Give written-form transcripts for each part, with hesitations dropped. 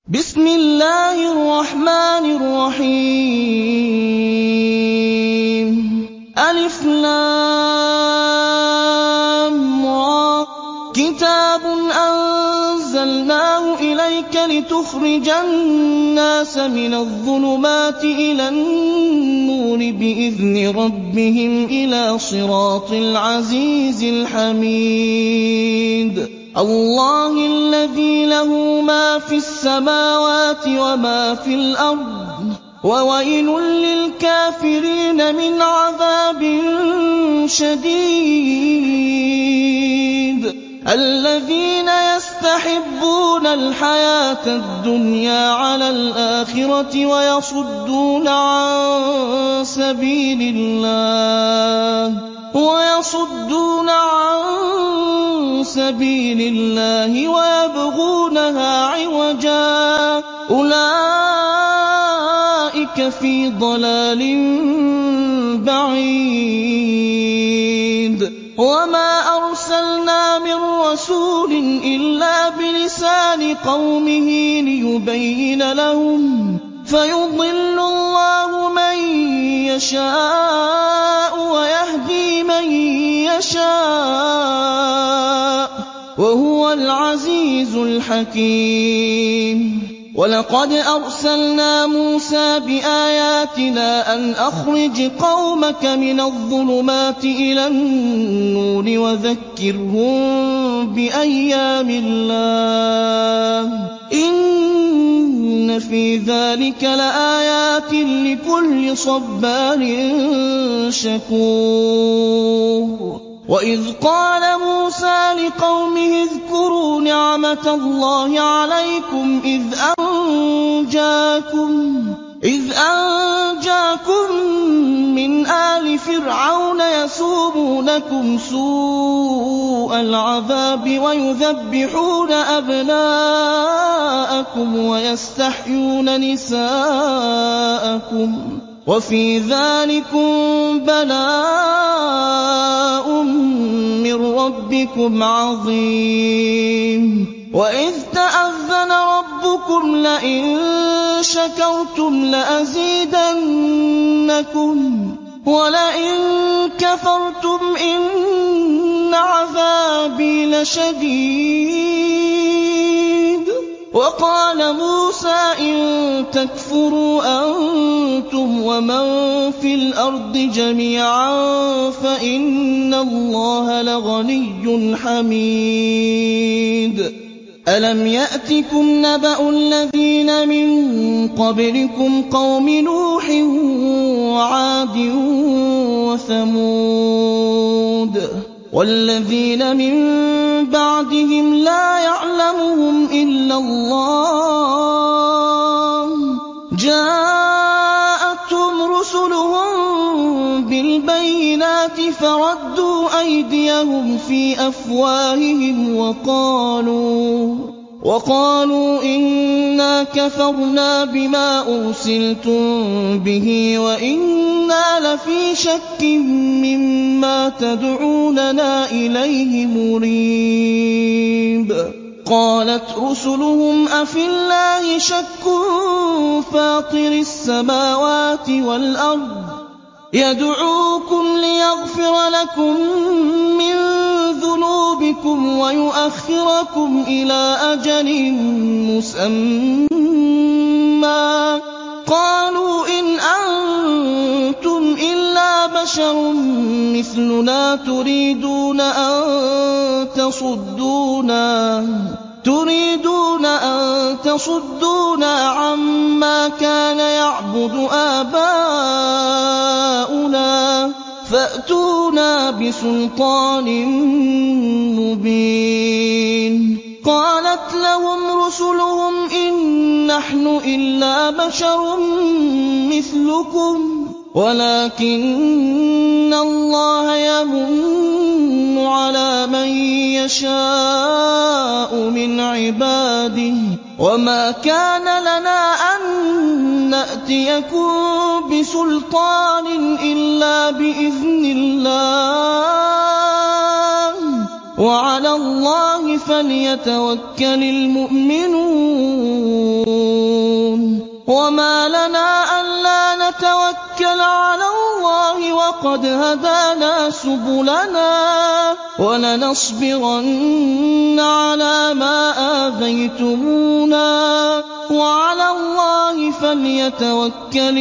بسم الله الرحمن الرحيم ألف لام را كتاب أنزلناه إليك لتخرج الناس من الظلمات إلى النور بإذن ربهم إلى صراط العزيز الحميد الله الذي له ما في السماوات وما في الأرض وويل للكافرين من عذاب شديد الذين يستحبون الحياة الدنيا على الآخرة ويصدون عن سبيل الله ويبغونها عوجا أولئك في ضلال بعيد وما أرسلنا من رسول إلا بلسان قومه ليبين لهم فيضل الله من يشاء ويهدي من يشاء وهو العزيز الحكيم ولقد أرسلنا موسى بآياتنا أن أخرج قومك من الظلمات إلى النور وذكرهم بأيام الله إن في ذلك لآيات لكل صبار شكور وإذ قال موسى لقومه اذكروا نعمة الله عليكم إذ أنجاكم من آل فرعون يسومونكم سوء العذاب ويذبحون أبناءكم ويستحيون نساءكم وفي ذلكم بلاء من ربكم عظيم وإذ تأذن ربكم لئن شكرتم لأزيدنكم ولئن كفرتم إن عذابي لشديد وقال موسى إن تكفروا أنتم ومن في الأرض جميعا فإن الله لغني حميد ألم يأتكم نبأ الذين من قبلكم قوم نوح وعاد وثمود والذين من بعدهم لا يعلمهم إلا الله جاءتهم رسلهم بالبينات فردوا أيديهم في أفواههم وقالوا إنا كفرنا بما أرسلتم به وإنا لفي شك مما تدعوننا إليه مريب قالت رسلهم أفي الله شك فاطر السماوات والأرض يدعوكم ليغفر لكم من ذنوبكم ويؤخركم إلى أجل مسمى قالوا إن أنتم إلا بشر مثلنا تريدون أن تصدونا عما كان يعبد آباؤنا فأتونا بسلطان مبين قالت لهم رسلهم إن نحن إلا بشر مثلكم ولكن الله يمن على من يشاء من عباده وما كان لنا أن نأتيكم بسلطان إلا بإذن الله وعلى الله فليتوكل المؤمنون وما لنا ألا نتوكل على الله وقد هدانا سبلنا ولنصبرن على ما آذيتمونا وعلى الله فليتوكل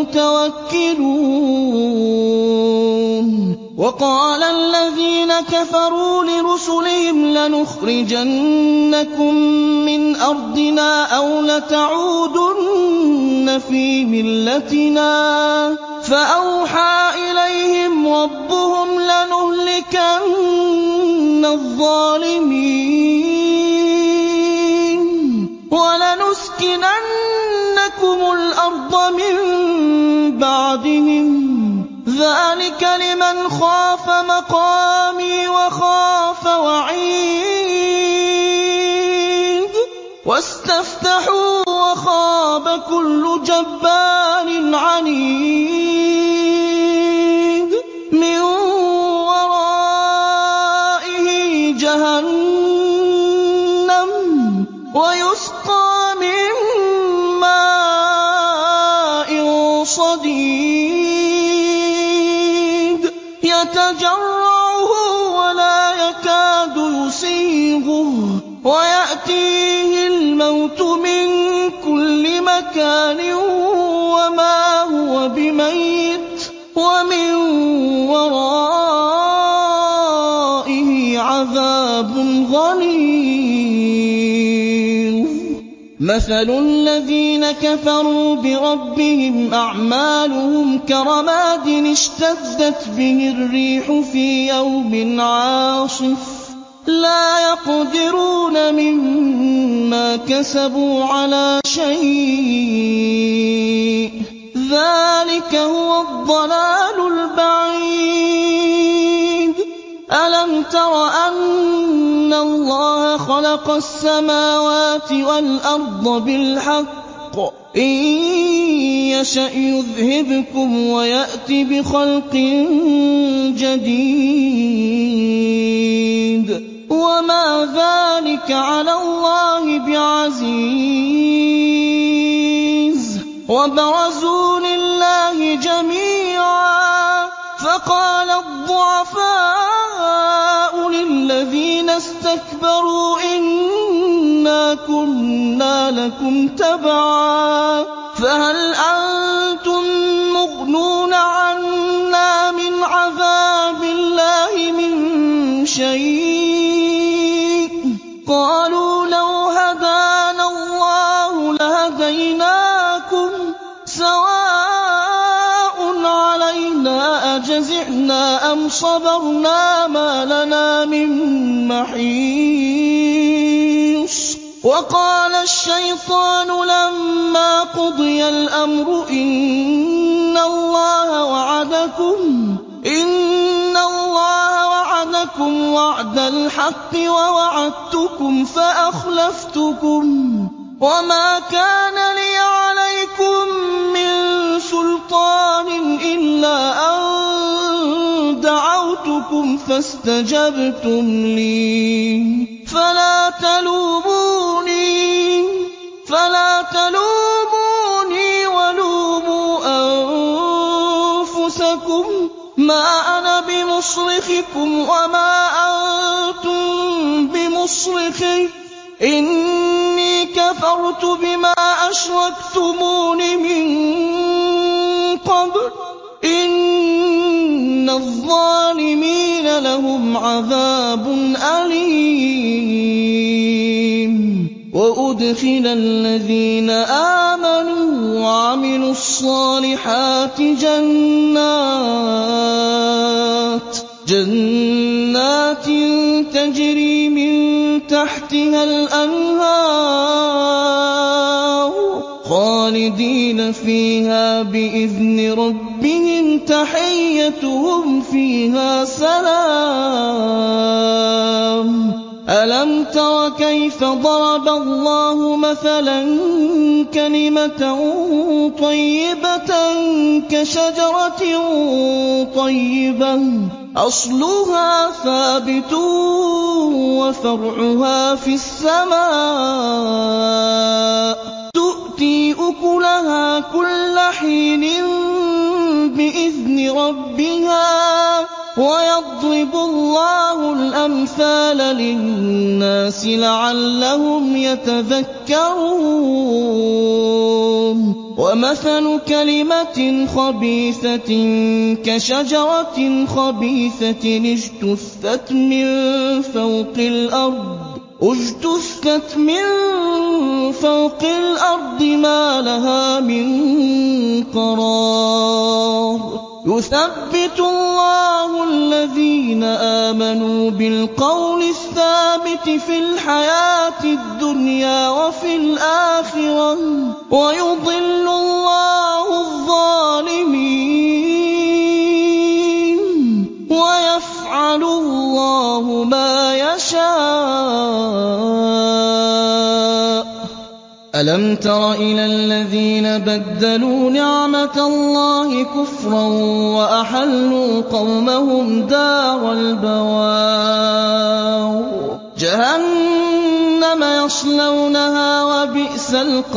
المتوكلون. وقال الذين كفروا لرسلهم لنخرجنكم من أرضنا أو لتعودن في ملتنا فأوحى إليهم ربهم لنهلكن الظالمين ولنسكننكم الأرض من بعدهم ذلك لمن خاف مقامي وخاف وعيد واستفتحوا وخاب كل جبار عنيد من ورائه جهنم ويسقى من ماء صديد يتجرعه ولا يكاد يسيغه ويأتيه الموت من كل مكان وما هو بميت ومن ورائه عذاب غليظ. مثل الذين كفروا بربهم أعمالهم كرماد اشتدت به الريح في يوم عاصف لا يقدرون مما كسبوا على شيء ذلك هو الضلال البعيد. ألم تر أن الله خلق السماوات والأرض بالحق إن يشأ يذهبكم ويأت بخلق جديد وما ذلك على الله بعزيز. وبرزوا لله جميعا فقال الضعفاء للذين استكبروا إنا كنا لكم تبعا فهل أنتم مغنون عنا من عذاب الله من شيء قالوا لو هدانا الله لهديناكم سواء علينا أجزعنا أم صبرنا ما لنا من محيص. وقال الشيطان لما قضي الأمر إن الله وعدكم وعد الحق ووعدتكم فأخلفتكم وما كان لي عليكم من سلطان إلا أن دعوتكم فاستجبتم لي فلا تلوموني ولوموا أنفسكم ما أنا بمصرخكم وما أنتم بمصرخي إني كفرت بما أشركتمون من قبل إن الظالمين لهم عذاب أليم. وأدخل الذين آمنوا وعملوا الصالحات جنات تجري من تحتها الأنهار خالدين فيها بإذن ربهم تحيتهم فيها سلام. ألم تر كيف ضرب الله مثلا كلمة طيبة كشجرة طيبة أصلها ثابت وفرعها في السماء تؤتي أكلها كُلَّ حِينٍ بِإِذْنِ رَبِّهَا ۗ وَيَضْرِبُ اللَّهُ الْأَمْثَالَ لِلنَّاسِ لَعَلَّهُمْ يَتَذَكَّرُونَ وَمَثَلُ كَلِمَةٍ خَبِيثَةٍ كَشَجَرَةٍ خَبِيثَةٍ اجْتُثَّتْ مِن فَوْقِ الْأَرْضِ مَا لَهَا مِن قَرَارٍ يُثَبِّتُ اللَّهُ الَّذِينَ آمَنُوا بِالْقَوْلِ الثَّابِتِ فِي الْحَيَاةِ الدُّنْيَا وَفِي الْآخِرَةِ ۖ وَيُضِلُّ اللَّهُ الظَّالِمِينَ وَيَفْعَلُ اللَّهُ مَا يَشَاءُ. أَلَمْ تَرَ إِلَى الَّذِينَ بَدَّلُوا نِعْمَتَ اللَّهِ كُفْرًا وَأَحَلُّوا قَوْمَهُمْ دَارَ الْبَوَارِ جَهَنَّمَ يَصْلَوْنَهَا وَبِئْسَ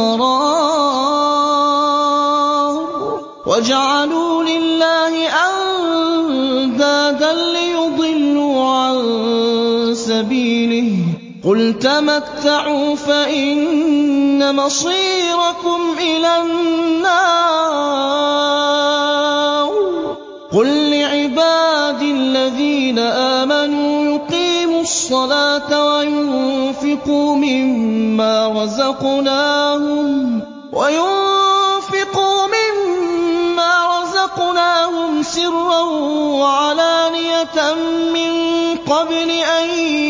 الْقَرَارُ وَجَعَلُوا لِلَّهِ أَندَادًا لِّيُضِلُّوا عَن سَبِيلِهِ ۗ قُلْ تَمَتَّعُوا فَإِنَّ مَصِيرَكُمْ إِلَى النَّارِ قُل لِّعِبَادِي الَّذِينَ آمَنُوا يُقِيمُوا الصَّلَاةَ وَيُنفِقُوا مِمَّا رَزَقْنَاهُمْ سِرًّا وَعَلَانِيَةً مِّن قَبْلِ أَن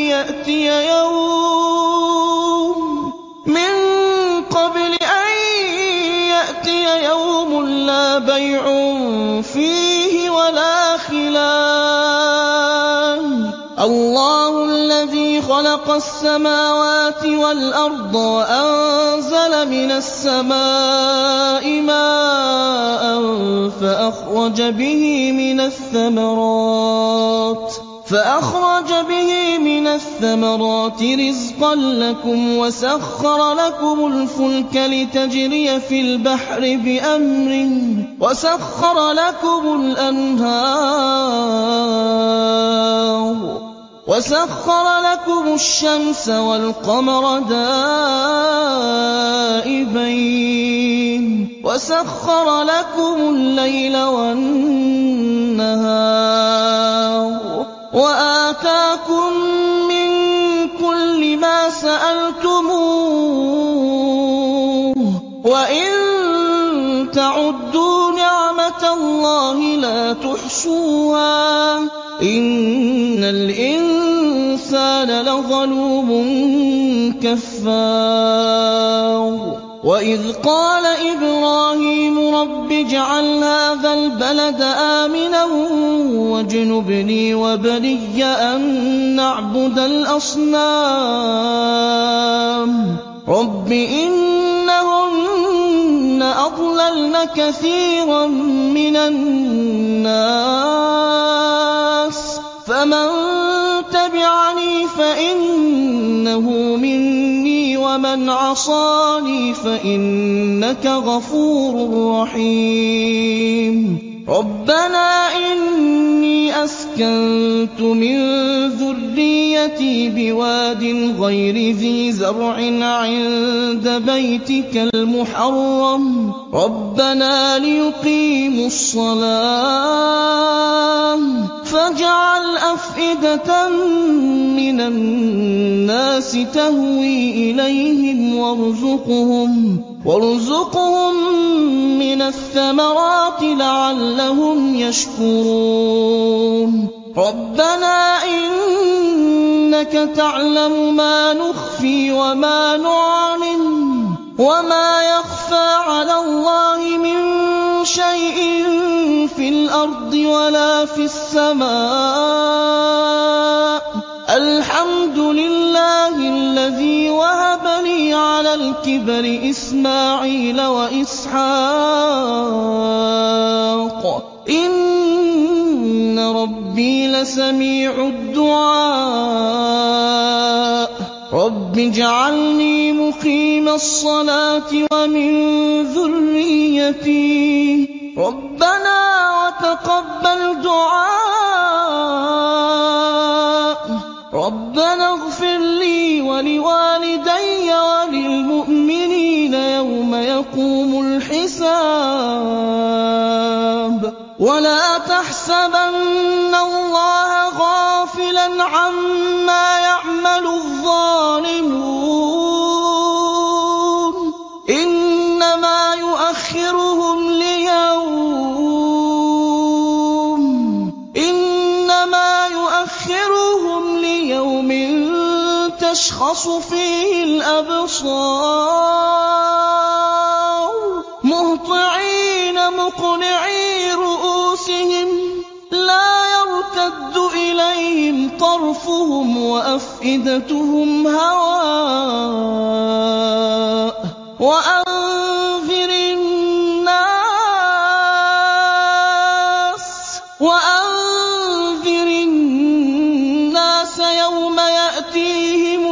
يَأْتِيَ يَوْمٌ لَّا بَيْعٌ فِيهِ وَلَا خِلَالٌ اللَّهُ الَّذِي خَلَقَ السَّمَاوَاتِ وَالْأَرْضَ وَأَنزَلَ مِنَ السَّمَاءِ مَاءً فَأَخْرَجَ بِهِ مِنَ الثَّمَرَاتِ رِزْقًا لَّكُمْ وَسَخَّرَ لَكُمُ الْفُلْكَ لِتَجْرِيَ فِي الْبَحْرِ بِأَمْرِهِ وَسَخَّرَ لَكُمُ الْأَنْهَارَ وَسَخَّرَ لَكُمُ الشَّمْسَ وَالْقَمَرَ دَائِبَيْنِ وَسَخَّرَ لَكُمُ اللَّيْلَ وَالنَّهَارَ وَآتَاكُم مِّن كُلِّ مَا سَأَلْتُمُوهُ ۚ وَإِن تَعُدُّوا نِعْمَتَ اللَّهِ لَا تُحْصُوهَا ۗ إِنَّ الْإِنسَانَ لَظَلُومٌ كَفَّارٌ وَإِذْ قَالَ إِبْرَاهِيمُ رَبِّ اجْعَلْ هَٰذَا الْبَلَدَ آمِنًا وَاجْنُبْنِي وَبَنِيَّ أَن نَّعْبُدَ الْأَصْنَامَ رَبِّ إِنَّهُنَّ أَضْلَلْنَ كَثِيرًا مِّنَ النَّاسِ فَمَن تَبِعَنِي فَإِنَّهُ مِنِّي وَمَنْ عَصَانِي فَإِنَّكَ غَفُورٌ رَّحِيمٌ رَبَّنَا إِنِّي أَسْكَنتُ مِن ذُرِّيَّتِي بِوَادٍ غَيْرِ ذِي زَرْعٍ عِندَ بَيْتِكَ الْمُحَرَّمِ رَبَّنَا لِيُقِيمُوا الصَّلَاةَ فَاجْعَلْ أَفْئِدَةً مِّنَ النَّاسِ تَهْوِي إِلَيْهِمْ وَارْزُقْهُم مِّنَ الثَّمَرَاتِ لَعَلَّهُمْ يَشْكُرُونَ رَبَّنَا إِنَّكَ تَعْلَمُ مَا نُخْفِي وَمَا نُعْلِنُ وَمَا يَخْفَىٰ عَلَى اللَّهِ مِن شَيْءٍ فِي الْأَرْضِ وَلَا فِي السَّمَاءِ الْحَمْدُ لِلَّهِ الَّذِي وَهَبَ لِي عَلَى الْكِبَرِ إِسْمَاعِيلَ وَإِسْحَاقَ إِنَّ رَبِّي لَسَمِيعُ الدُّعَاءِ رَبِّ اجْعَلْنِي مُقِيمَ الصَّلَاةِ وَمِن ذُرِّيَّتِي ذُرِّيَّتِي رَبَّنَا وَتَقَبَّلْ دُعَاءِ رَبَّنَا اغْفِرْ لِي وَلِوَالِدَيَّ وَلِلْمُؤْمِنِينَ يَوْمَ يَقُومُ الْحِسَابُ وَلَا تَحْسَبَنَّ اللَّهَ غَافِلًا عَمَّا يَعْمَلُ الظَّالِمُونَ إِنَّمَا يُؤَخِّرُهُمْ لِيَوْمٍ تَشْخَصُ فِيهِ الْأَبْصَارُ مُهْطِعِينَ مُقْنِعِي رُءُوسِهِمْ لَا يَرْتَدُّ إِلَيْهِمْ طَرْفُهُمْ وَأَفْئِدَتُهُمْ هَوَاءٌ وَأَنذِرِ النَّاسَ يَوْمَ يَأْتِيهِمُ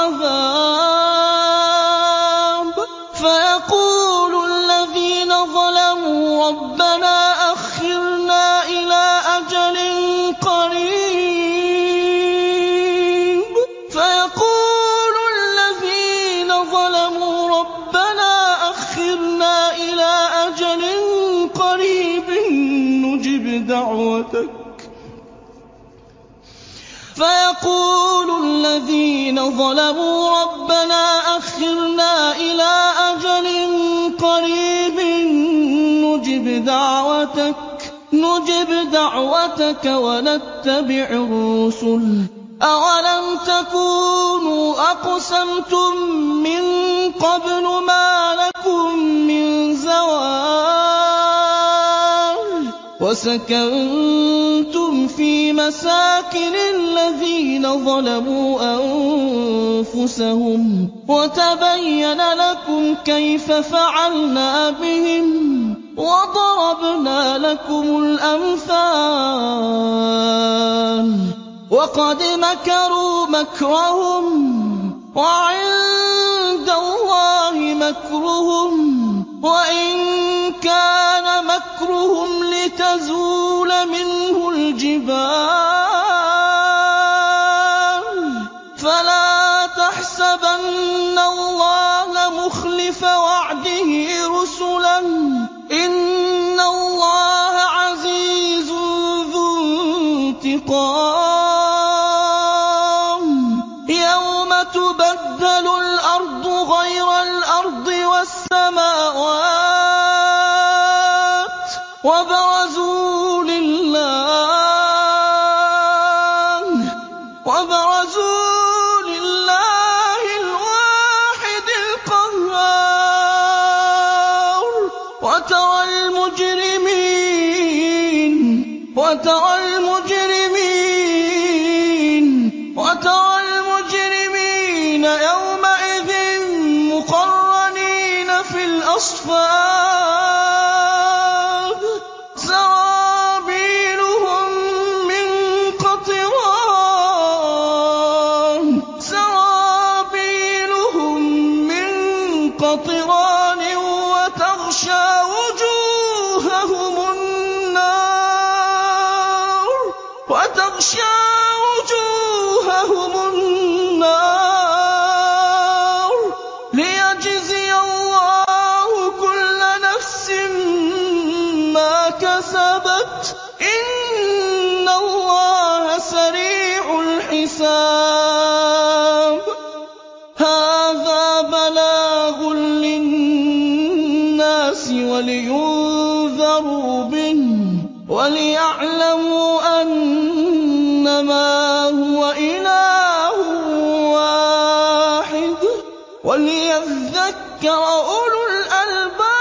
الْعَذَابُ فَيَقُولُ الَّذِينَ ظَلَمُوا رَبَّنَا أَخِّرْنَا إِلَىٰ أَجَلٍ قَرِيبٍ نُّجِبْ دَعْوَتَكَ وَنَتَّبِعِ الرُّسُلَ أَوَلَمْ تَكُونُوا أَقْسَمْتُم مِّن قَبْلُ مَا لَكُم مِّن زَوَالٍ وَسَكَنتُمْ فِي مَسَاكِنِ الَّذِينَ ظَلَمُوا أَنفُسَهُمْ وَتَبَيَّنَ لَكُمْ كَيْفَ فَعَلْنَا بِهِمْ وَضَرَبْنَا لَكُمُ الْأَمْثَالَ وَقَدْ مَكَرُوا مَكْرَهُمْ وَعِندَ اللَّهِ مَكْرُهُمْ وَإِن كَانَ مَكْرُهُمْ لِتَزُولَ مِنْهُ الْجِبَالُ فَلَا تَحْسَبَنَّ اللَّهَ مُخْلِفَ وَعْدِهِ رُسُلَهُ إِنَّ اللَّهَ عَزِيزٌ ذُو انتِقَامٍ يَوْمَ تُبَدَّلُ الْأَرْضُ غَيْرَ الْأَرْضِ وَالسَّمَاوَاتُ وَبَرَزُوا لِلَّهِ الْوَاحِدِ الْقَهَّارِ وَتَرَى الْمُجْرِمِينَ يَوْمَئِذٍ مُّقَرَّنِينَ فِي الْأَصْفَادِ سَرَابِيلُهُم مِّن قَطِرَانٍ وَتَغْشَىٰ وُجُوهَهُمُ النَّارُ لِيَجْزِيَ اللَّهُ كُلَّ نَفْسٍ مَّا كَسَبَتْ ۚ إِنَّ اللَّهَ سَرِيعُ الْحِسَابِ هَٰذَا بَلَاغٌ لِّلنَّاسِ وَلِيُنذَرُوا بِهِ وَلِيَعْلَمُوا أَنَّمَا هُوَ إِلَٰهٌ وَاحِدٌ وَلِيَذَّكَّرَ أُولُو الْأَلْبَابِ